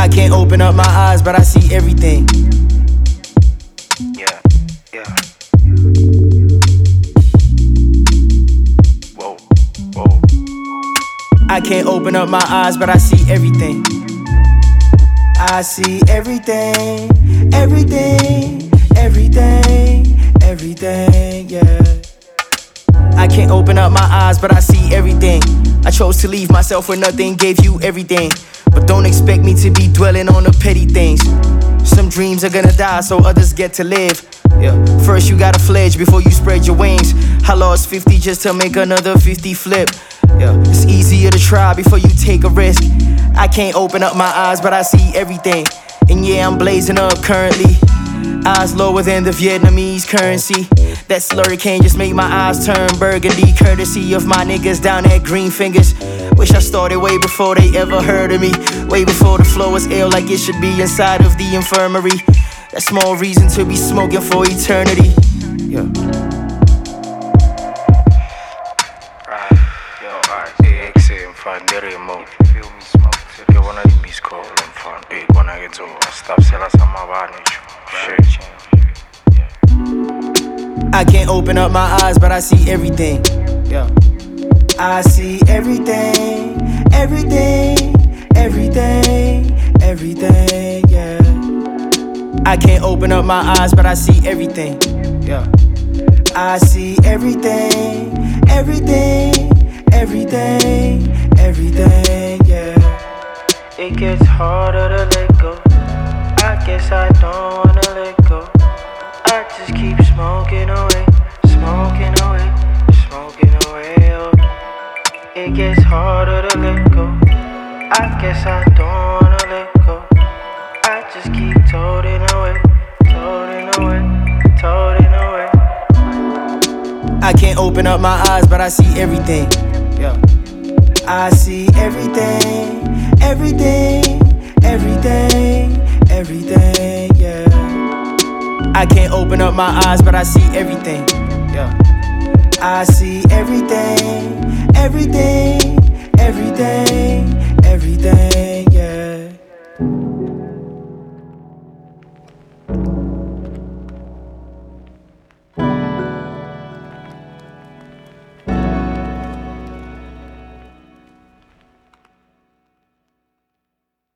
I can't open up my eyes, but I see everything. Yeah, yeah. Whoa, whoa. I can't open up my eyes, but I see everything. I see everything, everything, everything, everything, yeah. I can't open up my eyes, but I see everything. I chose to leave myself where nothing gave you everything. But don't expect me to be dwelling on the petty things. Some dreams are gonna die so others get to live. Yeah. First you gotta fledge before you spread your wings. I lost 50 just to make another 50 flip. Yeah. It's easier to try before you take a risk. I can't open up my eyes, but I see everything. And yeah, I'm blazing up currently. Eyes lower than the Vietnamese currency. That slurry can't just make my eyes turn burgundy. Courtesy of my niggas down at Green Fingers. Wish I started way before they ever heard of me. Way before the flow was ill like it should be inside of the infirmary. That's more reason to be smoking for eternity. Yeah. Right, yo, alright, exit fan de remote. Feel me smoke till you wanna leave me skull and fan. Hey, wanna get to stop selling some of my shit. I can't open up my eyes, but I see everything. Yeah. I see everything, everything, everything, everything, yeah. I can't open up my eyes, but I see everything. Yeah. I see everything, everything, everything, everything, yeah. It gets harder to let go. I guess I don't wanna let go. I just keep smoking away, smoking away, smoking away. Oh. It gets harder to let go. I guess I don't wanna let go. I just keep toting away, toting away, toting away. I can't open up my eyes, but I see everything. Yeah. I see everything, everything, everything, everything, yeah. I can't open up my eyes, but I see everything. Yeah. I see everything, everything, everything, everything.